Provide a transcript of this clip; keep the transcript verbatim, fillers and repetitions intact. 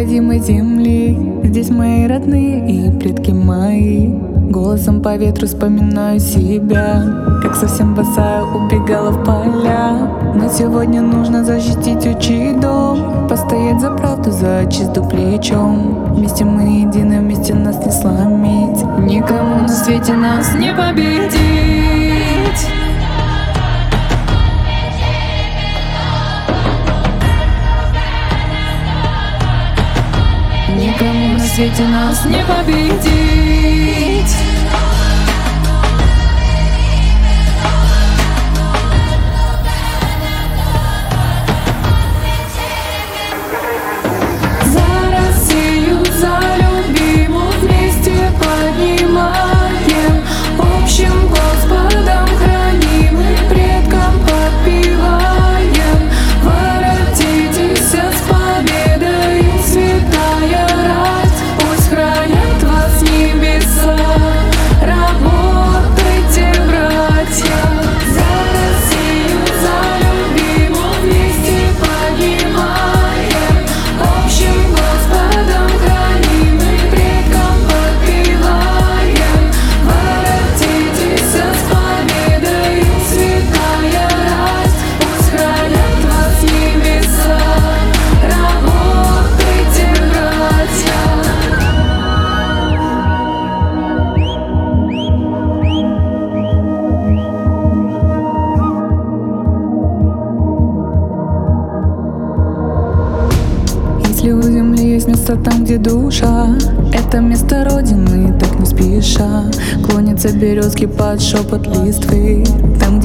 родимой земли. Здесь мои родные и предки мои. Голосом по ветру вспоминаю себя, как совсем босая убегала в поля. Но сегодня нужно защитить отчий дом, постоять за правду, за чисту плечом. Вместе мы едины, вместе нас не сломить, никому на свете нас не победить. Никому на свете нас не победить. За Россию, за любимую вместе поднимаем, общим Господом хранимым предкам подпеваем. Воротитесь с победой, святая рать, пусть хранят вас небеса. Работайте, братья, за Россию, за любимую вместе поднимаем, общим Господом хранимым предкам подпеваем. Воротитесь с победой, святая рать, пусть хранят вас небеса. Работайте, братья. Если у земли есть место там, где душа, это место Родины, так не спеша клонятся березки под шепот листвы. Там, где